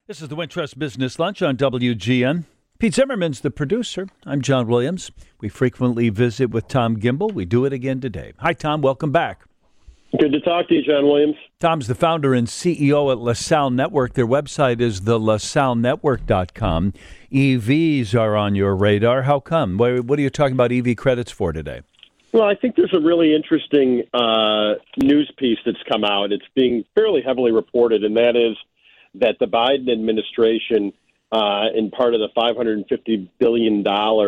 This is the Wintrust Business Lunch on WGN. Pete Zimmerman's the producer. I'm John Williams. We frequently visit with Tom Gimbel. We do it again today. Hi, Tom. Welcome back. Good to talk to you, John Williams. Tom's the founder and CEO at LaSalle Network. Their website is thelasallenetwork.com. EVs are on your radar. How come? What are you talking about EV credits for today? Well, I think there's a really interesting news piece that's come out. It's being fairly heavily reported, and that is that the Biden administration, in part of the $550 billion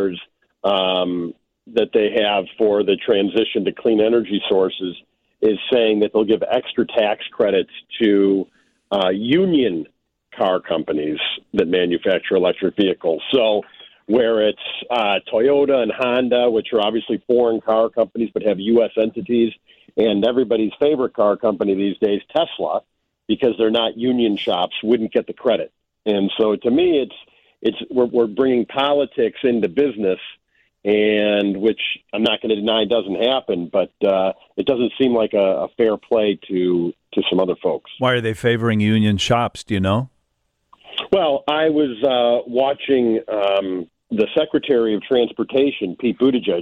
that they have for the transition to clean energy sources, is saying that they'll give extra tax credits to union car companies that manufacture electric vehicles. So where it's Toyota and Honda, which are obviously foreign car companies but have U.S. entities, and everybody's favorite car company these days, Tesla, because they're not union shops, wouldn't get the credit. And so to me, we're bringing politics into business, and which I'm not going to deny doesn't happen, but it doesn't seem like a fair play to some other folks. Why are they favoring union shops? Do you know? Well, I was watching the Secretary of Transportation, Pete Buttigieg,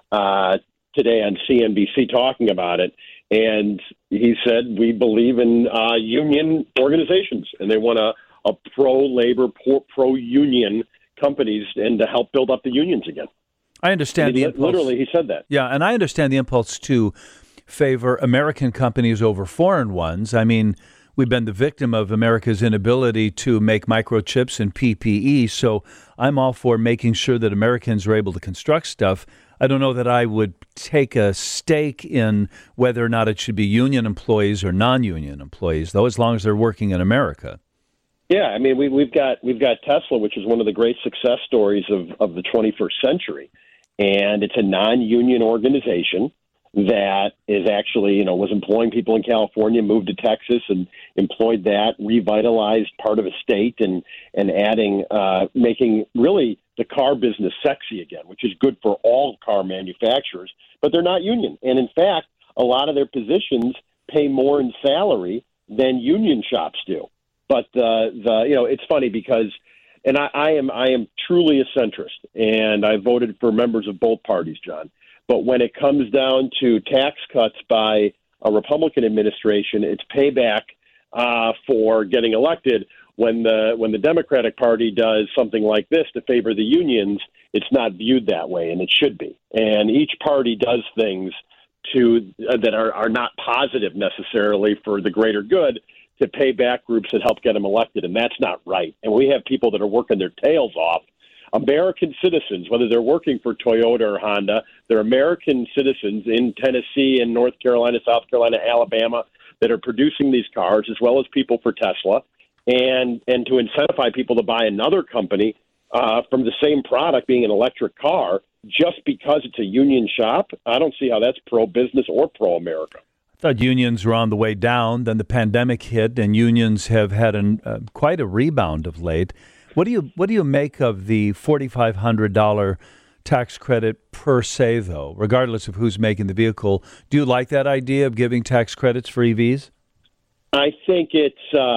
today on CNBC talking about it. And he said, we believe in union organizations, and they want a pro-labor, pro-union companies and to help build up the unions again. I understand the impulse. Literally, he said that. Yeah, and I understand the impulse to favor American companies over foreign ones. I mean, we've been the victim of America's inability to make microchips and PPE, so I'm all for making sure that Americans are able to construct stuff. I don't know that I would take a stake in whether or not it should be union employees or non-union employees, though, as long as they're working in America. Yeah, I mean, we've got Tesla, which is one of the great success stories of the 21st century, and it's a non-union organization that is actually, was employing people in California, moved to Texas and employed that, revitalized part of a state and adding, making really the car business sexy again, which is good for all car manufacturers, but they're not union. And in fact, a lot of their positions pay more in salary than union shops do. But it's funny because, and I am truly a centrist, and I voted for members of both parties, John. But when it comes down to tax cuts by a Republican administration, it's payback for getting elected. When the Democratic Party does something like this to favor the unions, it's not viewed that way, and it should be. And each party does things that are not positive necessarily for the greater good to pay back groups that help get them elected, and that's not right. And we have people that are working their tails off. American citizens, whether they're working for Toyota or Honda, they're American citizens in Tennessee and North Carolina, South Carolina, Alabama that are producing these cars, as well as people for Tesla, and to incentivize people to buy another company from the same product, being an electric car, just because it's a union shop. I don't see how that's pro-business or pro-America. I thought unions were on the way down. Then the pandemic hit, and unions have had quite a rebound of late. What do you make of the $4,500 tax credit per se, though, regardless of who's making the vehicle? Do you like that idea of giving tax credits for EVs? I think it's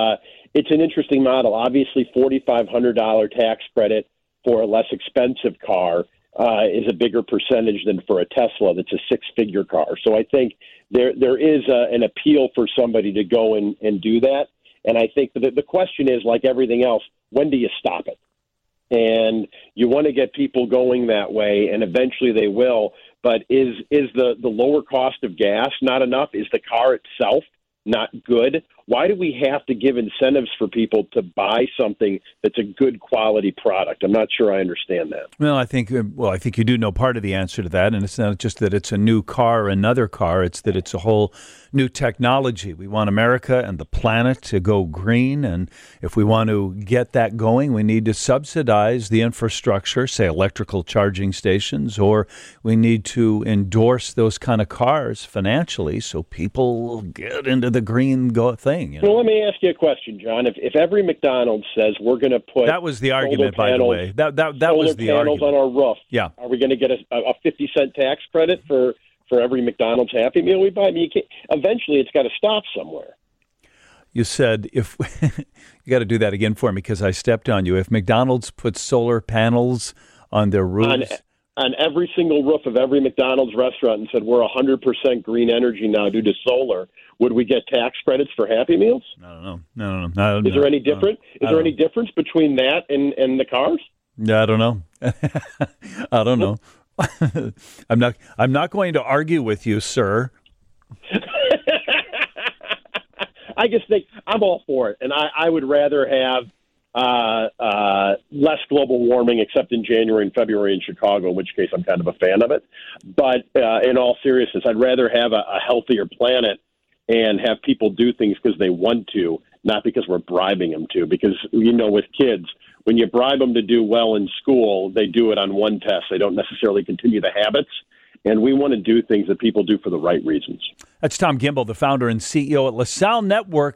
an interesting model. Obviously, $4,500 tax credit for a less expensive car is a bigger percentage than for a Tesla that's a six-figure car. So I think there is an appeal for somebody to go and do that. And I think that the question is, like everything else, when do you stop it? And you want to get people going that way, and eventually they will. But is the lower cost of gas not enough? Is the car itself not good? Why do we have to give incentives for people to buy something that's a good quality product? I'm not sure I understand that. Well, I think you do know part of the answer to that, and it's not just that it's a new car or another car, it's that it's a whole new technology. We want America and the planet to go green, and if we want to get that going, we need to subsidize the infrastructure, say electrical charging stations, or we need to endorse those kind of cars financially so people get into the green thing. Well, let me ask you a question, John. If every McDonald's says we're going to put that was the argument, by the way. That was the panels argument on our roof. Yeah, are we going to get a 50-cent tax credit for every McDonald's Happy Meal we buy? I mean, eventually, it's got to stop somewhere. You said if you got to do that again for me because I stepped on you. If McDonald's puts solar panels on their roofs, on every single roof of every McDonald's restaurant, and said we're 100% green energy now due to solar, would we get tax credits for Happy Meals? I don't know. No. Is there any different? Is there any difference between that and the cars? Yeah, I don't know. I don't know. I'm not going to argue with you, sir. I just think I'm all for it, and I would rather have less global warming, except in January and February in Chicago, in which case I'm kind of a fan of it. But in all seriousness, I'd rather have a healthier planet and have people do things because they want to, not because we're bribing them to. Because, with kids, when you bribe them to do well in school, they do it on one test. They don't necessarily continue the habits. And we want to do things that people do for the right reasons. That's Tom Gimbel, the founder and CEO at LaSalle Network,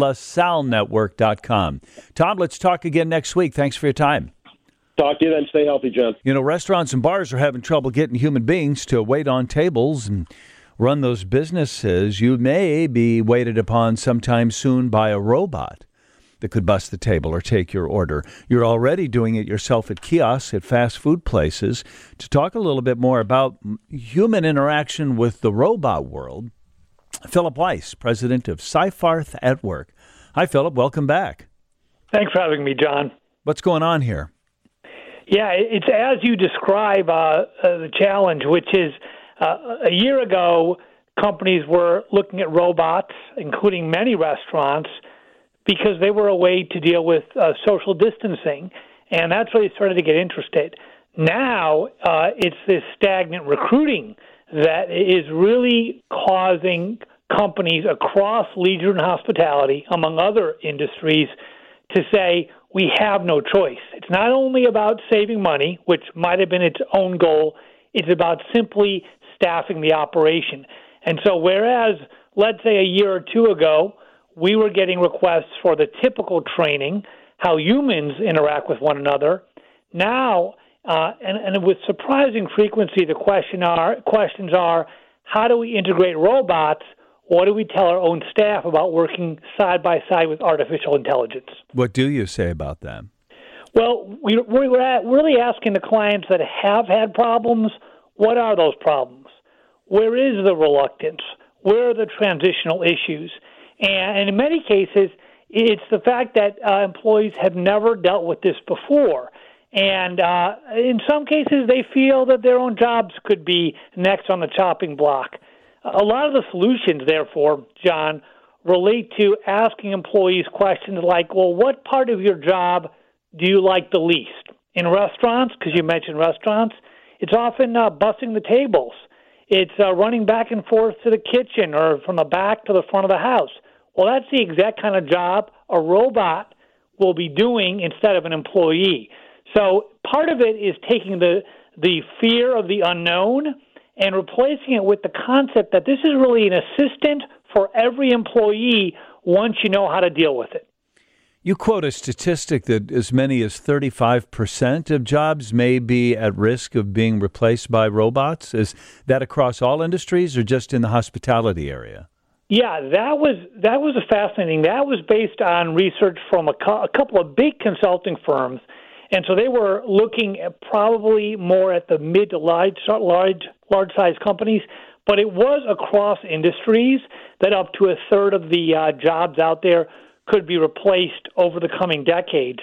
thelasallenetwork.com. Tom, let's talk again next week. Thanks for your time. Talk to you then. Stay healthy, John. Restaurants and bars are having trouble getting human beings to wait on tables and run those businesses. You may be waited upon sometime soon by a robot that could bust the table or take your order. You're already doing it yourself at kiosks at fast food places. To talk a little bit more about human interaction with the robot world, Philip Weiss, president of Seyfarth at Work. Hi, Philip. Welcome back. Thanks for having me, John. What's going on here? Yeah, it's as you describe the challenge, which is a year ago, companies were looking at robots, including many restaurants, because they were a way to deal with social distancing, and that's where they started to get interested. Now, it's this stagnant recruiting that is really causing companies across leisure and hospitality, among other industries, to say, we have no choice. It's not only about saving money, which might have been its own goal, it's about simply staffing the operation. And so whereas, let's say a year or two ago, we were getting requests for the typical training, how humans interact with one another. Now, and with surprising frequency, the questions are, how do we integrate robots? What do we tell our own staff about working side by side with artificial intelligence? What do you say about that? Well, we're really asking the clients that have had problems, what are those problems? Where is the reluctance? Where are the transitional issues? And in many cases, it's the fact that employees have never dealt with this before. And in some cases, they feel that their own jobs could be next on the chopping block. A lot of the solutions, therefore, John, relate to asking employees questions like, well, what part of your job do you like the least? In restaurants, because you mentioned restaurants, it's often bussing the tables. It's running back and forth to the kitchen or from the back to the front of the house. Well, that's the exact kind of job a robot will be doing instead of an employee. So part of it is taking the fear of the unknown and replacing it with the concept that this is really an assistant for every employee once you know how to deal with it. You quote a statistic that as many as 35% of jobs may be at risk of being replaced by robots. Is that across all industries or just in the hospitality area? Yeah, that was fascinating. That was based on research from a couple of big consulting firms. And so they were looking at probably more at the mid to large-size companies, but it was across industries that up to a third of the jobs out there could be replaced over the coming decades.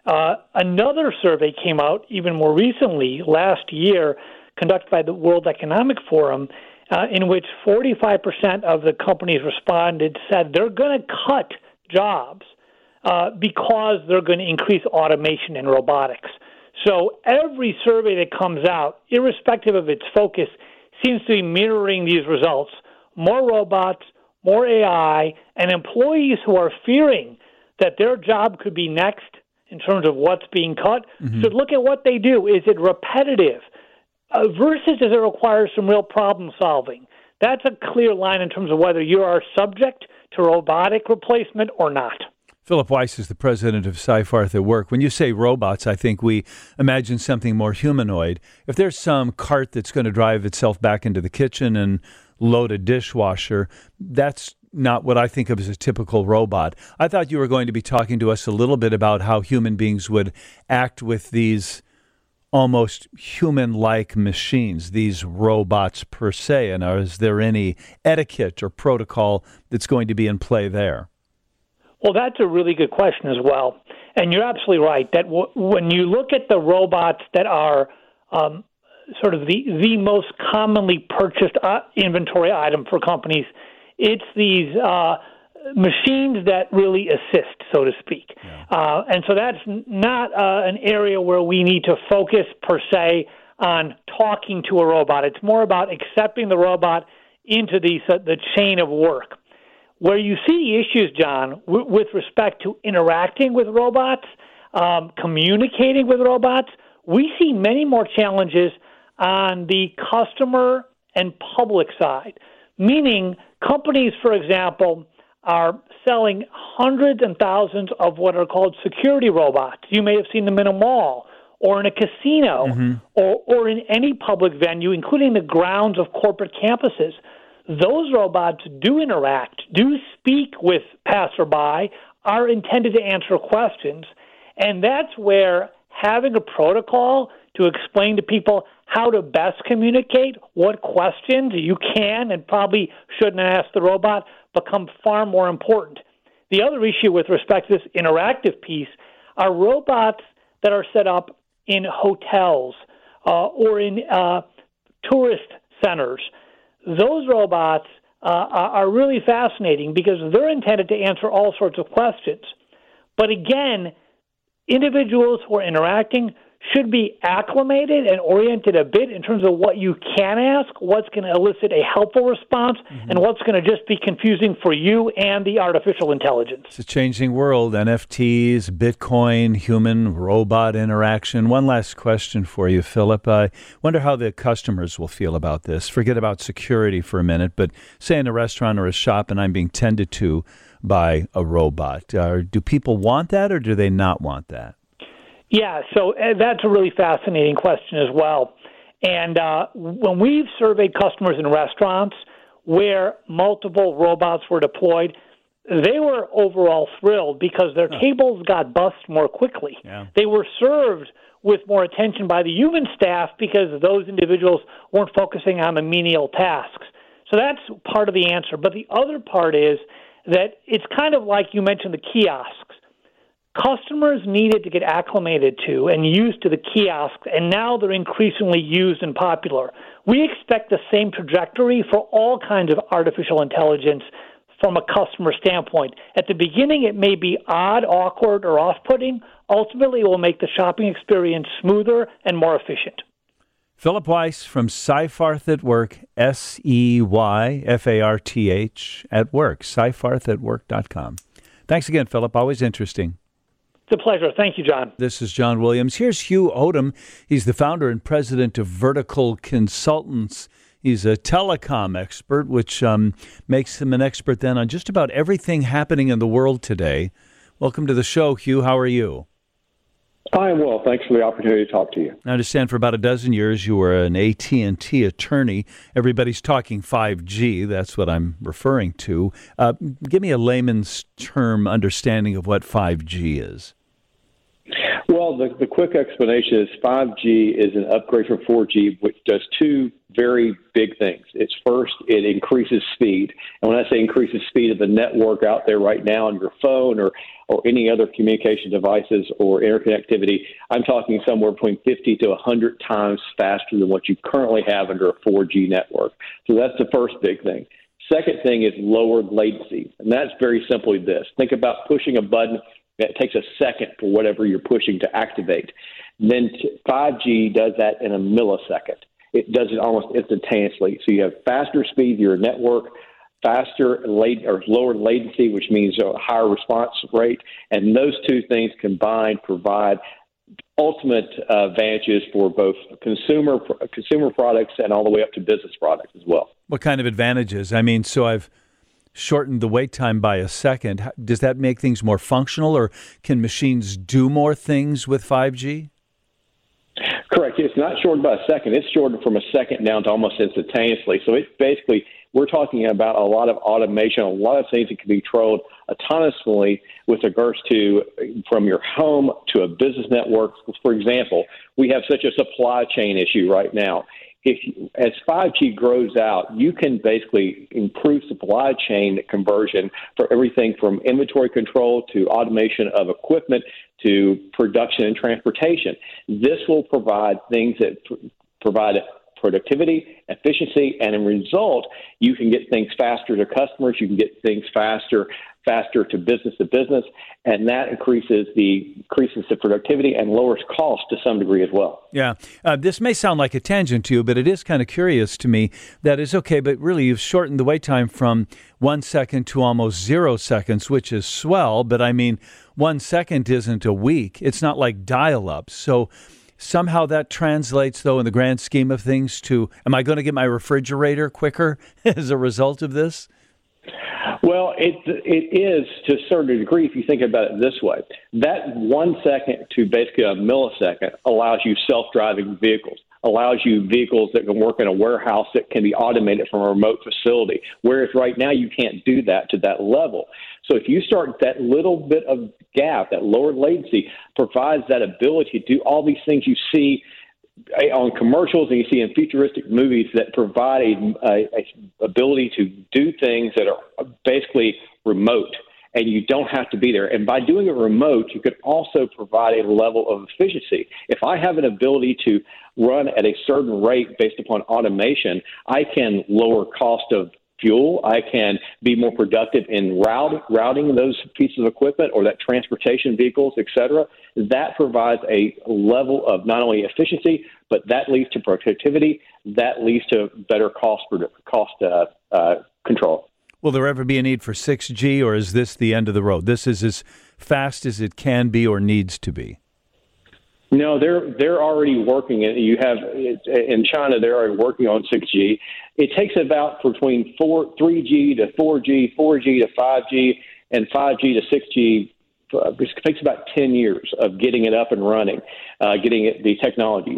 Another survey came out even more recently, last year, conducted by the World Economic Forum, in which 45% of the companies responded said they're going to cut jobs because they're going to increase automation and robotics. So every survey that comes out, irrespective of its focus, seems to be mirroring these results. More robots, more AI, and employees who are fearing that their job could be next in terms of what's being cut should look at what they do. Is it repetitive? Versus does it require some real problem solving? That's a clear line in terms of whether you are subject to robotic replacement or not. Philip Weiss is the president of Seyfarth at Work. When you say robots, I think we imagine something more humanoid. If there's some cart that's going to drive itself back into the kitchen and load a dishwasher, that's not what I think of as a typical robot. I thought you were going to be talking to us a little bit about how human beings would act with these almost human-like machines, these robots per se, and is there any etiquette or protocol that's going to be in play there? Well, that's a really good question as well. And you're absolutely right that when you look at the robots that are sort of the most commonly purchased inventory item for companies, it's these machines that really assist, so to speak. Yeah. And so that's not an area where we need to focus per se on talking to a robot. It's more about accepting the robot into the chain of work. Where you see issues, John, with respect to interacting with robots, communicating with robots, we see many more challenges on the customer and public side, meaning companies, for example, are selling hundreds and thousands of what are called security robots. You may have seen them in a mall or in a casino or in any public venue, including the grounds of corporate campuses. Those robots do interact, do speak with passerby, are intended to answer questions, and that's where having a protocol to explain to people how to best communicate, what questions you can and probably shouldn't ask the robot, become far more important. The other issue with respect to this interactive piece are robots that are set up in hotels or in tourist centers. Those robots are really fascinating because they're intended to answer all sorts of questions. But again, individuals who are interacting should be acclimated and oriented a bit in terms of what you can ask, what's going to elicit a helpful response, and what's going to just be confusing for you and the artificial intelligence. It's a changing world. NFTs, Bitcoin, human-robot interaction. One last question for you, Philip. I wonder how the customers will feel about this. Forget about security for a minute, but say in a restaurant or a shop and I'm being tended to by a robot. Do people want that or do they not want that? Yeah, so that's a really fascinating question as well. And when we've surveyed customers in restaurants where multiple robots were deployed, they were overall thrilled because their tables got bussed more quickly. Yeah. They were served with more attention by the human staff because those individuals weren't focusing on the menial tasks. So that's part of the answer. But the other part is that it's kind of like you mentioned the kiosks. Customers needed to get acclimated to and used to the kiosks, and now they're increasingly used and popular. We expect the same trajectory for all kinds of artificial intelligence from a customer standpoint. At the beginning, it may be odd, awkward, or off-putting. Ultimately, it will make the shopping experience smoother and more efficient. Philip Weiss from Seyfarth at Work, Seyfarth at Work, seyfarthatwork.com. Thanks again, Philip. Always interesting. It's a pleasure. Thank you, John. This is John Williams. Here's Hugh Odom. He's the founder and president of Vertical Consultants. He's a telecom expert, which makes him an expert then on just about everything happening in the world today. Welcome to the show, Hugh. How are you? I am well. Thanks for the opportunity to talk to you. I understand for about a dozen years you were an AT&T attorney. Everybody's talking 5G. That's what I'm referring to. Give me a layman's term understanding of what 5G is. Well, the quick explanation is 5G is an upgrade from 4G, which does two very big things. It's first, it increases speed. And when I say increases speed of the network out there right now on your phone or any other communication devices or interconnectivity, I'm talking somewhere between 50 to 100 times faster than what you currently have under a 4G network. So that's the first big thing. Second thing is lowered latency. And that's very simply this. Think about pushing a button. It takes a second for whatever you're pushing to activate. Then 5G does that in a millisecond. It does it almost instantaneously. So you have faster speed of your network, lower latency, which means a higher response rate. And those two things combined provide ultimate advantages for both consumer products and all the way up to business products as well. What kind of advantages? I mean, so I've shortened the wait time by a second. Does that make things more functional, or can machines do more things with 5G? Correct. It's not shortened by a second. It's shortened from a second down to almost instantaneously. So it basically we're talking about a lot of automation, a lot of things that can be controlled autonomously with regards to from your home to a business network. For example, we have such a supply chain issue right now. As 5G grows out, you can basically improve supply chain conversion for everything from inventory control to automation of equipment to production and transportation. This will provide things that provide productivity, efficiency, and in result, you can get things faster to customers, you can get things faster to business, and that increases the productivity and lowers cost to some degree as well. Yeah. This may sound like a tangent to you, but it is kind of curious to me that is okay, but really you've shortened the wait time from 1 second to almost 0 seconds, which is swell, but I mean, 1 second isn't a week. It's not like dial-up. So somehow that translates, though, in the grand scheme of things to, am I going to get my refrigerator quicker as a result of this? Well, it is to a certain degree if you think about it this way. That 1 second to basically a millisecond allows you self-driving vehicles, allows you vehicles that can work in a warehouse that can be automated from a remote facility, whereas right now you can't do that to that level. So if you start that little bit of gap, that lower latency provides that ability to do all these things you see on commercials and you see in futuristic movies that provide a ability to do things that are basically remote, and you don't have to be there. And by doing it remote, you could also provide a level of efficiency. If I have an ability to run at a certain rate based upon automation, I can lower cost of fuel. I can be more productive in routing those pieces of equipment or that transportation vehicles, et cetera. That provides a level of not only efficiency, but that leads to productivity. That leads to better cost control. Will there ever be a need for 6G, or is this the end of the road? This is as fast as it can be or needs to be? No, they're already working. You have in China, they're already working on 6G. It takes about between 3G to 4G, 4G to 5G, and 5G to 6G. It takes about 10 years of getting it up and running, the technology.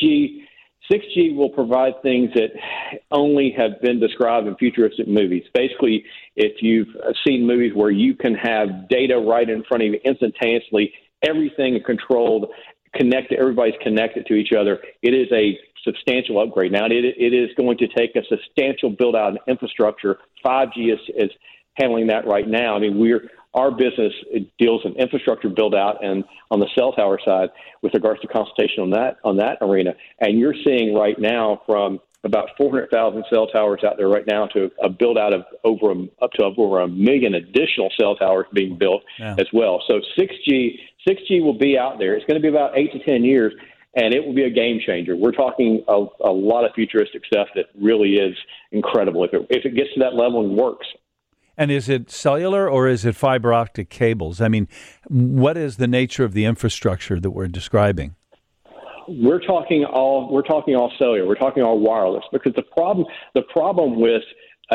6G will provide things that only have been described in futuristic movies. Basically, if you've seen movies where you can have data right in front of you instantaneously, everything controlled, connected, everybody's connected to each other, it is a substantial upgrade. Now, it is going to take a substantial build-out in infrastructure. 5G is handling that right now. I mean, our business deals in infrastructure build-out and on the cell tower side with regards to consultation on that arena. And you're seeing right now from about 400,000 cell towers out there right now to a build-out of up to over 1 million additional cell towers being built as well. So 6G will be out there. It's going to be about 8 to 10 years, and it will be a game changer. We're talking a lot of futuristic stuff that really is incredible if it gets to that level and works. And is it cellular or is it fiber optic cables? I mean, what is the nature of the infrastructure that we're describing? We're talking all cellular. We're talking all wireless, because the problem with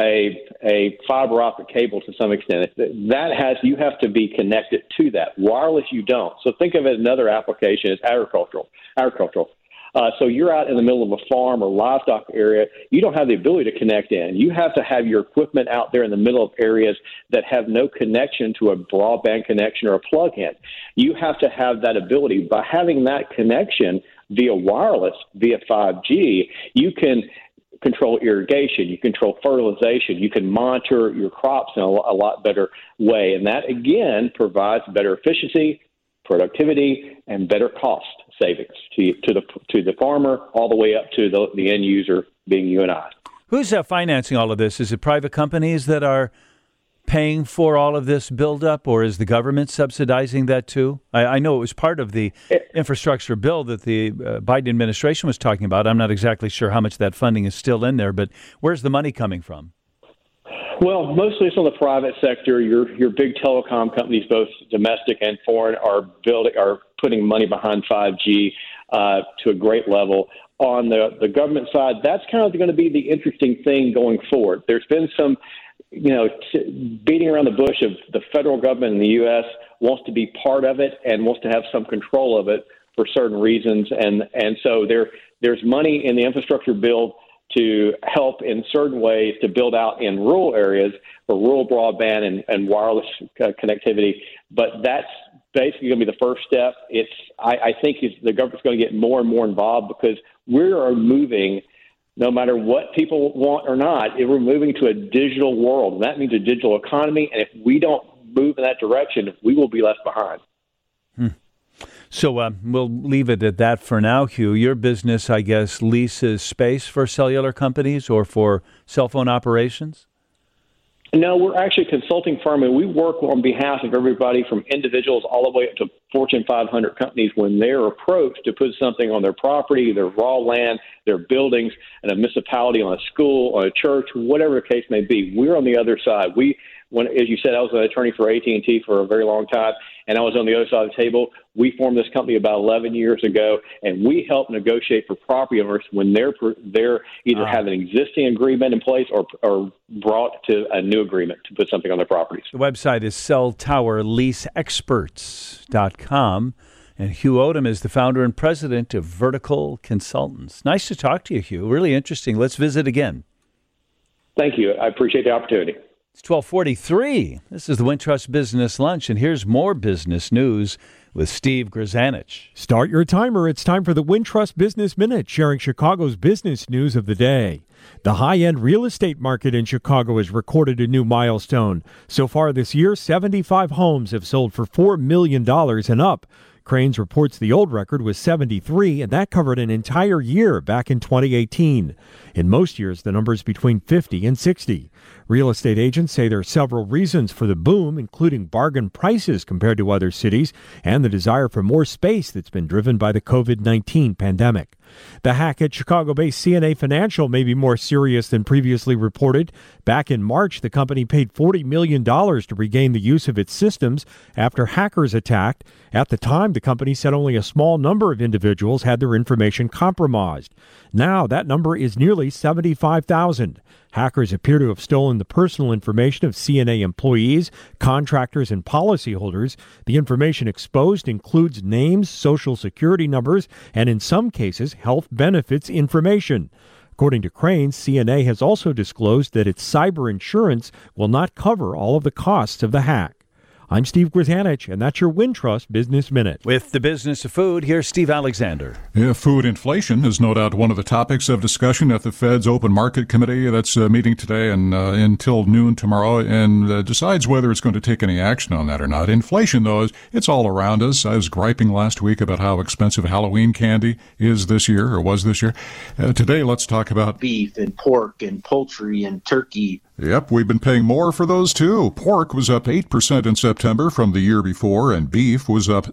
a fiber optic cable to some extent you have to be connected to that. Wireless, you don't. So think of it, another application is agricultural. So you're out in the middle of a farm or livestock area. You don't have the ability to connect in. You have to have your equipment out there in the middle of areas that have no connection to a broadband connection or a plug-in. You have to have that ability. By having that connection via wireless, via 5G, you can control irrigation, you control fertilization, you can monitor your crops in a lot better way. And that, again, provides better efficiency, productivity, and better cost savings to the farmer all the way up to the end user being you and I. Who's financing all of this? Is it private companies that are paying for all of this buildup, or is the government subsidizing that too? I know it was part of the infrastructure bill that the Biden administration was talking about. I'm not exactly sure how much that funding is still in there, but where's the money coming from? Well, mostly it's on the private sector. Your big telecom companies, both domestic and foreign, are putting money behind 5G to a great level. On the government side, that's kind of going to be the interesting thing going forward. There's been some beating around the bush of the federal government in the U.S. wants to be part of it and wants to have some control of it for certain reasons. And so there's money in the infrastructure bill to help in certain ways to build out in rural areas for rural broadband and wireless connectivity. But that's basically going to be the first step. I think the government's going to get more and more involved because we are moving, no matter what people want or not, we're moving to a digital world. And that means a digital economy. And if we don't move in that direction, we will be left behind. So we'll leave it at that for now, Hugh. Your business, I guess, leases space for cellular companies or for cell phone operations? No, we're actually a consulting firm, and we work on behalf of everybody from individuals all the way up to Fortune 500 companies when they're approached to put something on their property, their raw land, their buildings, and a municipality, on a school, on a church, whatever the case may be. We're on the other side. As you said, I was an attorney for AT&T for a very long time, and I was on the other side of the table. We formed this company about 11 years ago, and we help negotiate for property owners when they're either have an existing agreement in place or brought to a new agreement to put something on their properties. The website is celltowerleaseexperts.com, and Hugh Odom is the founder and president of Vertical Consultants. Nice to talk to you, Hugh. Really interesting. Let's visit again. Thank you. I appreciate the opportunity. It's 12:43. This is the Wintrust Business Lunch, and here's more business news with Steve Grzanich. Start your timer. It's time for the Wintrust Business Minute, sharing Chicago's business news of the day. The high-end real estate market in Chicago has recorded a new milestone. So far this year, 75 homes have sold for $4 million and up. Crain's reports the old record was 73, and that covered an entire year back in 2018. In most years, the number is between 50 and 60. Real estate agents say there are several reasons for the boom, including bargain prices compared to other cities and the desire for more space that's been driven by the COVID-19 pandemic. The hack at Chicago-based CNA Financial may be more serious than previously reported. Back in March, the company paid $40 million to regain the use of its systems after hackers attacked. At the time, the company said only a small number of individuals had their information compromised. Now, that number is nearly 75,000. Hackers appear to have stolen the personal information of CNA employees, contractors, and policyholders. The information exposed includes names, social security numbers, and in some cases, health benefits information. According to Crain's, CNA has also disclosed that its cyber insurance will not cover all of the costs of the hack. I'm Steve Grzanich, and that's your Wintrust Business Minute. With the business of food, here's Steve Alexander. Yeah, food inflation is no doubt one of the topics of discussion at the Fed's Open Market Committee that's meeting today and until noon tomorrow and decides whether it's going to take any action on that or not. Inflation, though, it's all around us. I was griping last week about how expensive Halloween candy is this year, or was this year. Today, let's talk about beef and pork and poultry and turkey. Yep, we've been paying more for those, too. Pork was up 8% in September from the year before, and beef was up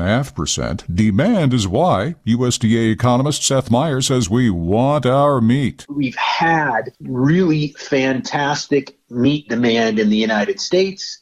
6.5%. Demand is why USDA economist Seth Meyer says we want our meat. We've had really fantastic meat demand in the United States.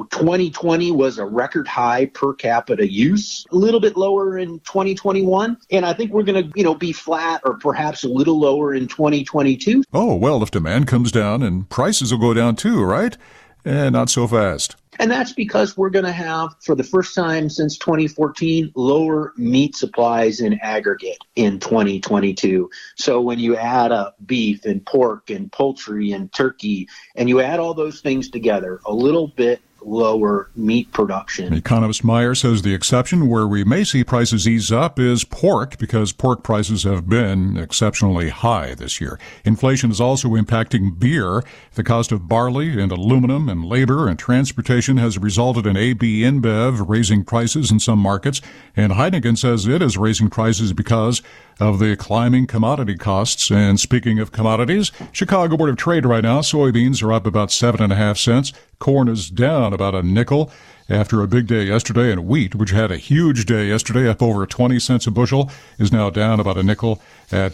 2020 was a record high per capita use, a little bit lower in 2021. And I think we're going to, be flat or perhaps a little lower in 2022. Oh, well, if demand comes down and prices will go down too, right? Not so fast. And that's because we're going to have, for the first time since 2014, lower meat supplies in aggregate in 2022. So when you add up beef and pork and poultry and turkey, and you add all those things together, a little bit lower meat production. Economist Meyer says the exception where we may see prices ease up is pork, because pork prices have been exceptionally high this year. Inflation is also impacting beer. The cost of barley and aluminum and labor and transportation has resulted in AB InBev raising prices in some markets, and Heineken says it is raising prices because of the climbing commodity costs. And speaking of commodities, Chicago Board of Trade right now, soybeans are up about 7.5 cents. Corn is down about a nickel after a big day yesterday, and wheat, which had a huge day yesterday, up over 20 cents a bushel, is now down about a nickel at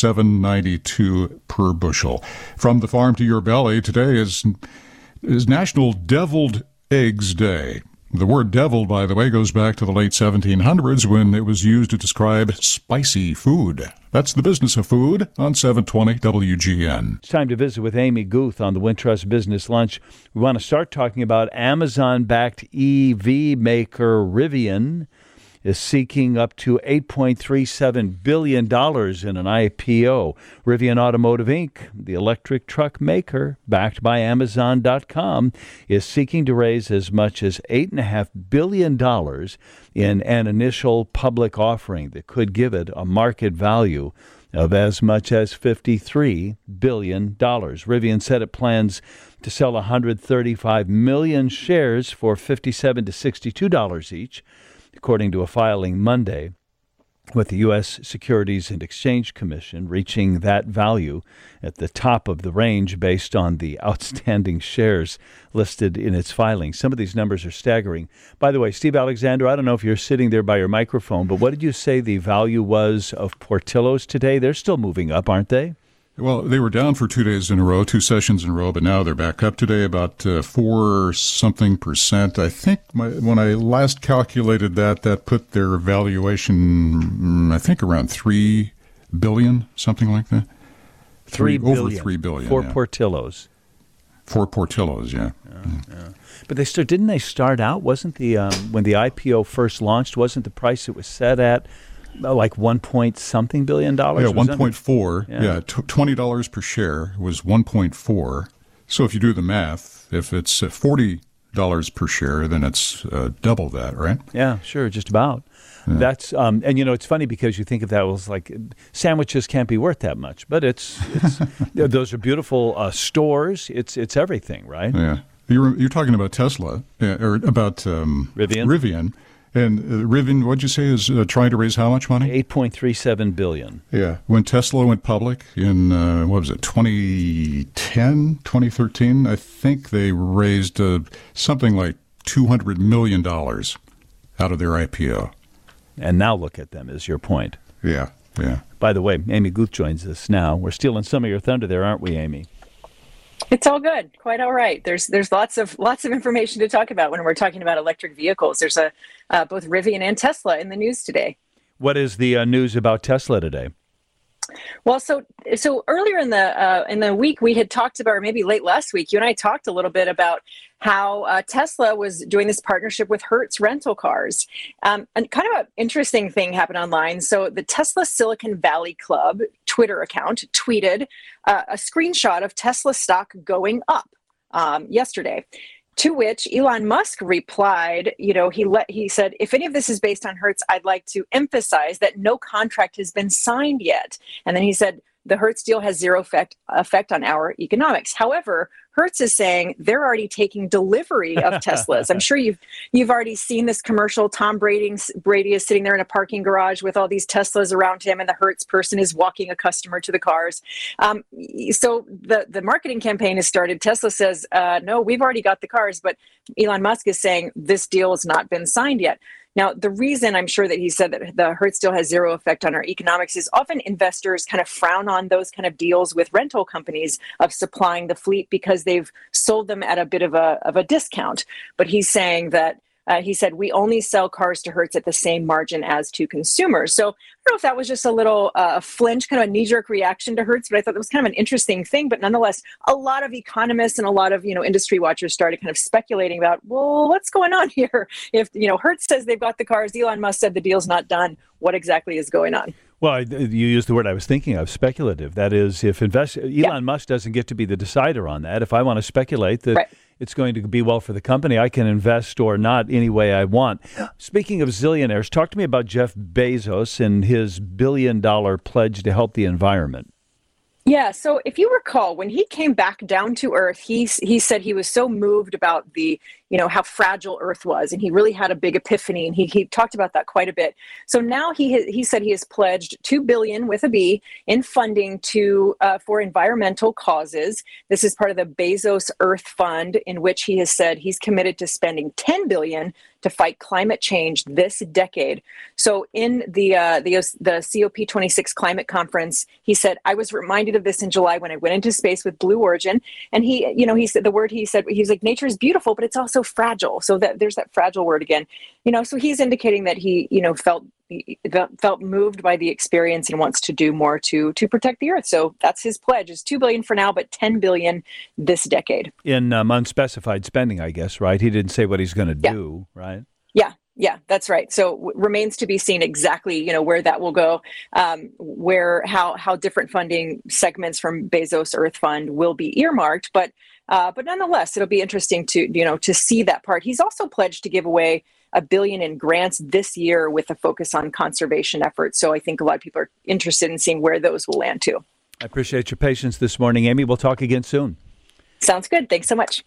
$7.92 per bushel. From the farm to your belly, today is National Deviled Eggs Day. The word deviled, by the way, goes back to the late 1700s when it was used to describe spicy food. That's the business of food on 720 WGN. It's time to visit with Amy Guth on the Wintrust Business Lunch. We want to start talking about Amazon-backed EV maker Rivian. is seeking up to $8.37 billion in an IPO. Rivian Automotive Inc., the electric truck maker, backed by Amazon.com, is seeking to raise as much as $8.5 billion in an initial public offering that could give it a market value of as much as $53 billion. Rivian said it plans to sell 135 million shares for $57 to $62 each, according to a filing Monday with the U.S. Securities and Exchange Commission, reaching that value at the top of the range based on the outstanding shares listed in its filing. Some of these numbers are staggering. By the way, Steve Alexander, I don't know if you're sitting there by your microphone, but what did you say the value was of Portillo's today? They're still moving up, aren't they? Well, they were down for 2 days in a row, 2 sessions in a row, but now they're back up today about 4% I think when I last calculated that put their valuation, I think, around $3 billion, something like that. $3 billion. Over $3 billion. For Portillo's. For Portillo's, yeah. Yeah. But didn't they start out, wasn't the, when the IPO first launched, wasn't the price it was set at like $1 billion? Yeah, 1.4. Yeah, $20 per share was 1.4. So if you do the math, if it's $40 per share, then it's double that, right? Yeah, sure, just about. Yeah. That's and it's funny because you think of that as like sandwiches can't be worth that much, but it's those are beautiful stores. It's everything, right? Yeah, you're talking about Tesla or about Rivian. And Rivian, what'd you say, is trying to raise how much money? $8.37 billion. Yeah. When Tesla went public in, 2013, I think they raised something like $200 million out of their IPO. And now look at them, is your point. Yeah, yeah. By the way, Amy Guth joins us now. We're stealing some of your thunder there, aren't we, Amy? It's all good. Quite all right. There's lots of information to talk about when we're talking about electric vehicles. There's both Rivian and Tesla in the news today. What is the news about Tesla today? Well, so earlier in the week we had talked about, or maybe late last week, you and I talked a little bit about how Tesla was doing this partnership with Hertz rental cars. And kind of an interesting thing happened online. So the Tesla Silicon Valley Club Twitter account tweeted a screenshot of Tesla stock going up yesterday. To which Elon Musk replied, he said, if any of this is based on Hertz, I'd like to emphasize that no contract has been signed yet. And then he said, the Hertz deal has zero effect on our economics. However, Hertz is saying they're already taking delivery of Teslas. I'm sure you've already seen this commercial. Tom Brady is sitting there in a parking garage with all these Teslas around him, and the Hertz person is walking a customer to the cars. So the marketing campaign has started. Tesla says, no, we've already got the cars, but Elon Musk is saying this deal has not been signed yet. Now, the reason I'm sure that he said that the Hertz deal has zero effect on our economics is often investors kind of frown on those kind of deals with rental companies of supplying the fleet because they've sold them at a bit of a discount. But he's saying that he said, we only sell cars to Hertz at the same margin as to consumers. So I don't know if that was just a little flinch, kind of a knee-jerk reaction to Hertz, but I thought that was kind of an interesting thing. But nonetheless, a lot of economists and a lot of industry watchers started kind of speculating about, well, what's going on here? If Hertz says they've got the cars, Elon Musk said the deal's not done. What exactly is going on? Well, you used the word I was thinking of, speculative. That is, if Elon Musk doesn't get to be the decider on that, if I want to speculate that it's going to be well for the company, I can invest or not any way I want. Speaking of zillionaires, talk to me about Jeff Bezos and his $1 billion pledge to help the environment. Yeah. So if you recall, when he came back down to Earth, he said he was so moved about how fragile Earth was, and he really had a big epiphany, and he talked about that quite a bit. So now he said he has pledged $2 billion with a B in funding for environmental causes. This is part of the Bezos Earth Fund, in which he has said he's committed to spending $10 billion to fight climate change this decade. So in the COP26 climate conference, he said, I was reminded of this in July when I went into space with Blue Origin. And he said the word he's like, nature is beautiful, but it's also fragile. So that there's that fragile word again. So he's indicating that he, felt moved by the experience and wants to do more to protect the Earth. So that's his pledge. It's $2 billion for now, but $10 billion this decade. In unspecified spending, I guess, right? He didn't say what he's going to do, right? Yeah. Yeah, that's right. So remains to be seen exactly, where that will go, how different funding segments from Bezos Earth Fund will be earmarked. But nonetheless, it'll be interesting to see that part. He's also pledged to give away $1 billion in grants this year with a focus on conservation efforts. So I think a lot of people are interested in seeing where those will land too. I appreciate your patience this morning, Amy. We'll talk again soon. Sounds good. Thanks so much.